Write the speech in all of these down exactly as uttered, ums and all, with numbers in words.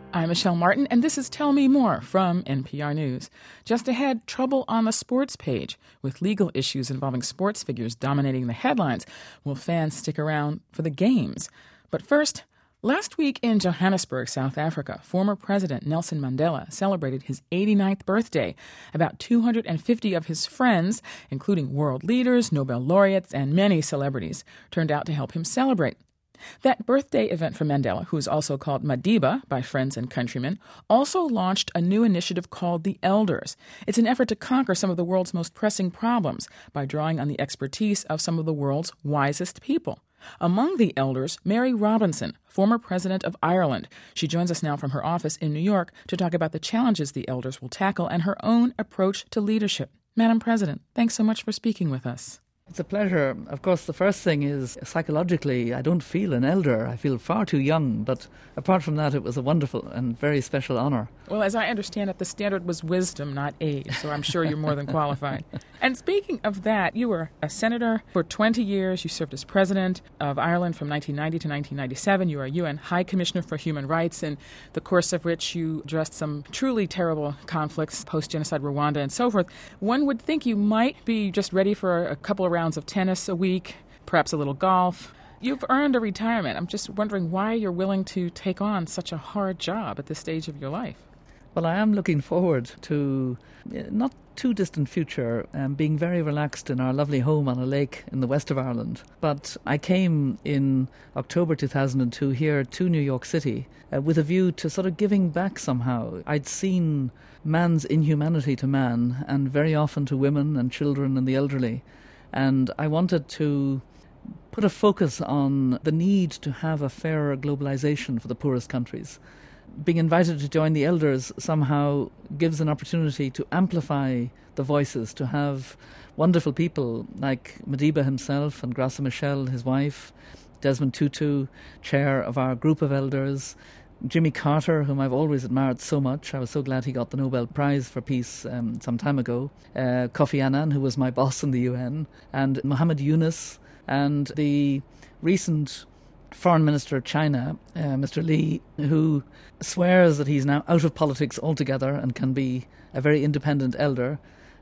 I'm Michelle Martin, and this is Tell Me More from N P R News. Just ahead, trouble on the sports page. With legal issues involving sports figures dominating the headlines, will fans stick around for the games? But first, last week in Johannesburg, South Africa, former President Nelson Mandela celebrated his eighty-ninth birthday. About two hundred fifty of his friends, including world leaders, Nobel laureates, and many celebrities, turned out to help him celebrate. That birthday event for Mandela, who is also called Madiba by friends and countrymen, also launched a new initiative called The Elders. It's an effort to conquer some of the world's most pressing problems by drawing on the expertise of some of the world's wisest people. Among the elders, Mary Robinson, former president of Ireland. She joins us now from her office in New York to talk about the challenges the elders will tackle and her own approach to leadership. Madam President, thanks so much for speaking with us. It's a pleasure. Of course, the first thing is, psychologically, I don't feel an elder. I feel far too young. But apart from that, it was a wonderful and very special honour. Well, as I understand it, the standard was wisdom, not age, so I'm sure you're more than qualified. And speaking of that, you were a senator for twenty years. You served as president of Ireland from nineteen ninety to nineteen ninety-seven. You were a U N High Commissioner for Human Rights, in the course of which you addressed some truly terrible conflicts, post-genocide Rwanda and so forth. One would think you might be just ready for a couple of rounds of tennis a week, perhaps a little golf. You've earned a retirement. I'm just wondering why you're willing to take on such a hard job at this stage of your life. Well, I am looking forward to, uh, not too distant future, um, being very relaxed in our lovely home on a lake in the west of Ireland. But I came in October two thousand two here to New York City uh, with a view to sort of giving back somehow. I'd seen man's inhumanity to man, and very often to women and children and the elderly. And I wanted to put a focus on the need to have a fairer globalization for the poorest countries. Being invited to join the elders somehow gives an opportunity to amplify the voices, to have wonderful people like Madiba himself and Graça Machel, his wife, Desmond Tutu, chair of our group of elders, Jimmy Carter, whom I've always admired so much. I was so glad he got the Nobel Prize for Peace um, some time ago. Uh, Kofi Annan, who was my boss in the U N, and Muhammad Yunus, and the recent Foreign Minister of China, uh, Mister Li, who swears that he's now out of politics altogether and can be a very independent elder,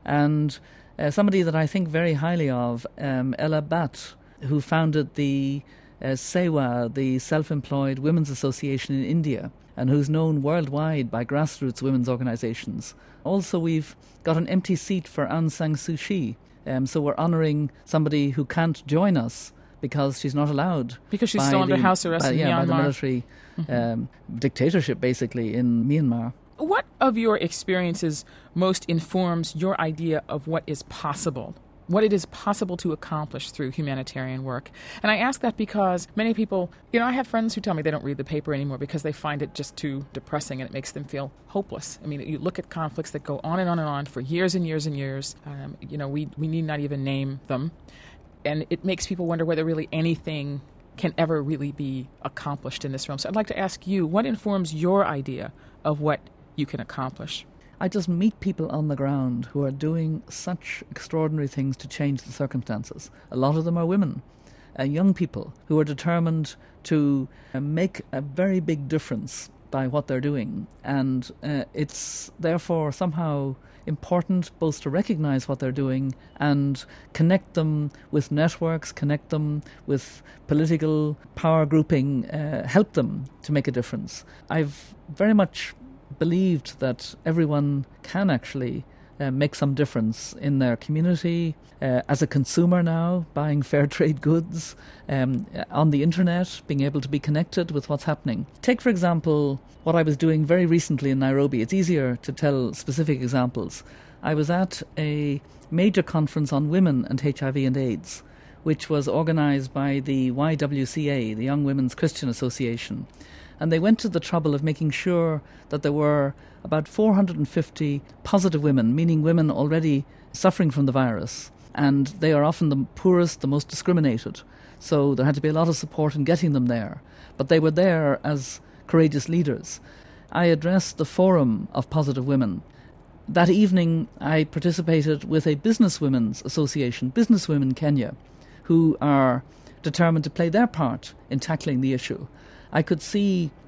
and uh, somebody that I think very highly of, um, Ella Bhatt, who founded the uh, SEWA, the Self-Employed Women's Association in India, and who's known worldwide by grassroots women's organisations. Also, we've got an empty seat for Aung San Suu Kyi, um, so we're honouring somebody who can't join us because she's not allowed. Because she's still under the, house arrest by, in yeah, Myanmar. by the military mm-hmm. um, dictatorship, basically, in Myanmar. What of your experiences most informs your idea of what is possible, what it is possible to accomplish through humanitarian work? And I ask that because many people, you know, I have friends who tell me they don't read the paper anymore because they find it just too depressing and it makes them feel hopeless. I mean, you look at conflicts that go on and on and on for years and years and years. Um, you know, we, we need not even name them. And it makes people wonder whether really anything can ever really be accomplished in this realm. So I'd like to ask you, what informs your idea of what you can accomplish? I just meet people on the ground who are doing such extraordinary things to change the circumstances. A lot of them are women, uh, young people who are determined to uh, make a very big difference by what they're doing. And uh, it's therefore somehow important both to recognize what they're doing and connect them with networks, connect them with political power grouping, uh, help them to make a difference. I've very much believed that everyone can actually uh, make some difference in their community. Uh, as a consumer now, buying fair trade goods, um, on the internet, being able to be connected with what's happening. Take, for example, what I was doing very recently in Nairobi. It's easier to tell specific examples. I was at a major conference on women and H I V and AIDS, which was organised by the Y W C A, the Young Women's Christian Association. And they went to the trouble of making sure that there were about four hundred fifty positive women, meaning women already suffering from the virus. And they are often the poorest, the most discriminated. So there had to be a lot of support in getting them there. But they were there as courageous leaders. I addressed the Forum of Positive Women. That evening, I participated with a businesswomen's association, Businesswomen Kenya, who are determined to play their part in tackling the issue. I could see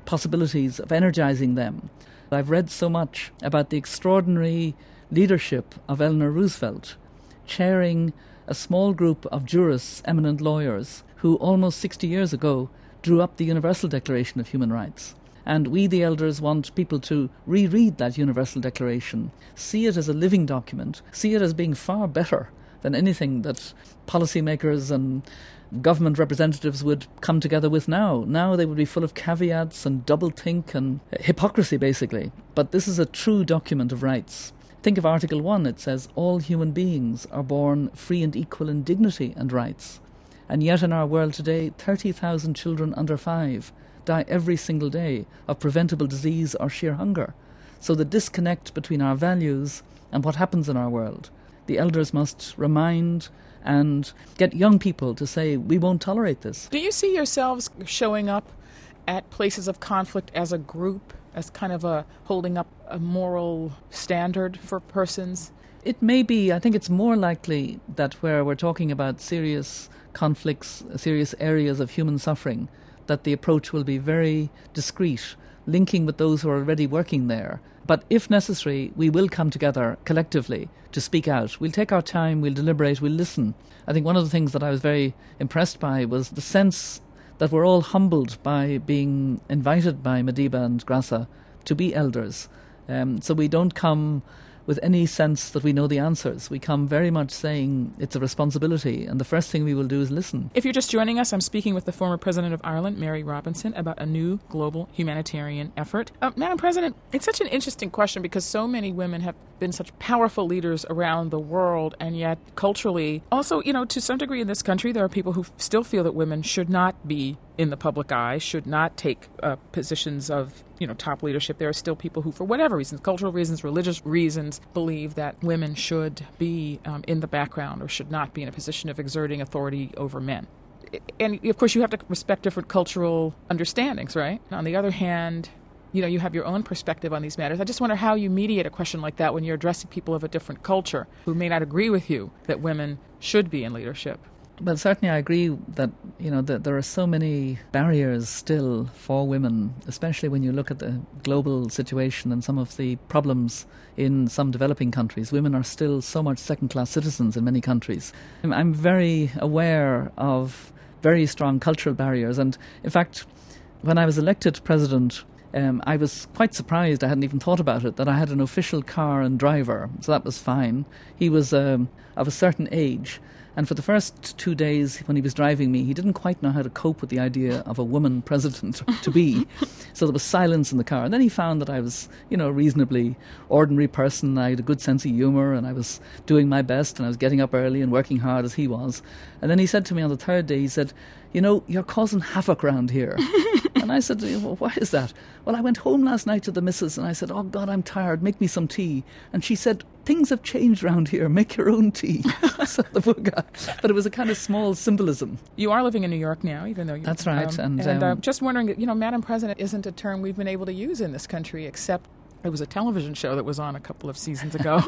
possibilities of energizing them. I've read so much about the extraordinary leadership of Eleanor Roosevelt, chairing a small group of jurists, eminent lawyers, who almost sixty years ago drew up the Universal Declaration of Human Rights. And we, the elders, want people to reread that Universal Declaration, see it as a living document, see it as being far better than anything that policymakers and government representatives would come together with now. Now they would be full of caveats and doublethink and hypocrisy, basically. But this is a true document of rights. Think of Article one. It says, all human beings are born free and equal in dignity and rights. And yet in our world today, thirty thousand children under five die every single day of preventable disease or sheer hunger. So the disconnect between our values and what happens in our world, the elders must remind and get young people to say, we won't tolerate this. Do you see yourselves showing up at places of conflict as a group, as kind of a holding up a moral standard for persons? It may be. I think it's more likely that where we're talking about serious conflicts, serious areas of human suffering, that the approach will be very discreet, linking with those who are already working there. But if necessary, we will come together collectively to speak out. We'll take our time, we'll deliberate, we'll listen. I think one of the things that I was very impressed by was the sense that we're all humbled by being invited by Madiba and Grassa to be elders. Um, so we don't come with any sense that we know the answers. We come very much saying it's a responsibility, and the first thing we will do is listen. If you're just joining us, I'm speaking with the former President of Ireland, Mary Robinson, about a new global humanitarian effort. Uh, Madam President, it's such an interesting question because so many women have been such powerful leaders around the world, and yet culturally, also, you know, to some degree in this country, there are people who still feel that women should not be in the public eye, should not take uh, positions of, you know, top leadership. There are still people who, for whatever reasons, cultural reasons, religious reasons, believe that women should be um, in the background or should not be in a position of exerting authority over men. And, of course, you have to respect different cultural understandings, right? On the other hand, you know, you have your own perspective on these matters. I just wonder how you mediate a question like that when you're addressing people of a different culture who may not agree with you that women should be in leadership. Well, certainly I agree that, you know, that there are so many barriers still for women, especially when you look at the global situation and some of the problems in some developing countries. Women are still so much second-class citizens in many countries. I'm very aware of very strong cultural barriers. And, in fact, when I was elected president, um, I was quite surprised, I hadn't even thought about it, that I had an official car and driver. So that was fine. He was um, of a certain age. And for the first two days when he was driving me, he didn't quite know how to cope with the idea of a woman president to be. So there was silence in the car. And then he found that I was, you know, a reasonably ordinary person. I had a good sense of humour and I was doing my best and I was getting up early and working hard as he was. And then he said to me on the third day, he said, you know, you're causing havoc round here. And I said, well, why is that? Well, I went home last night to the missus and I said, oh, God, I'm tired. Make me some tea. And she said, things have changed round here. Make your own tea. So the poor guy. But it was a kind of small symbolism. You are living in New York now, even though you... That's right. Um, and and um, uh, just wondering, you know, Madam President isn't a term we've been able to use in this country, except it was a television show that was on a couple of seasons ago.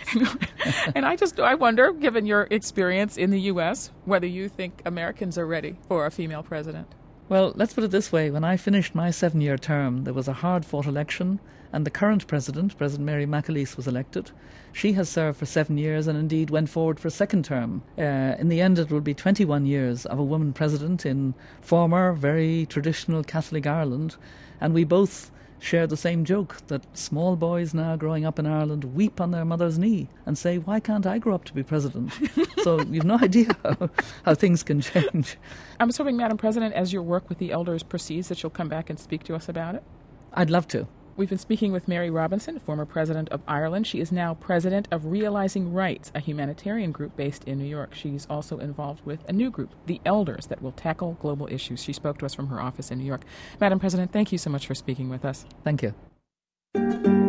And I just, I wonder, given your experience in the U S, whether you think Americans are ready for a female president. Well, let's put it this way. When I finished my seven-year term, there was a hard-fought election, and the current president, President Mary McAleese, was elected. She has served for seven years and indeed went forward for a second term. Uh, in the end, it will be twenty-one years of a woman president in former, very traditional Catholic Ireland, and we both share the same joke that small boys now growing up in Ireland weep on their mother's knee and say, why can't I grow up to be president? So you've no idea how, how things can change. I'm just hoping, Madam President, as your work with the elders proceeds, that you'll come back and speak to us about it. I'd love to. We've been speaking with Mary Robinson, former president of Ireland. She is now president of Realizing Rights, a humanitarian group based in New York. She's also involved with a new group, the Elders, that will tackle global issues. She spoke to us from her office in New York. Madam President, thank you so much for speaking with us. Thank you.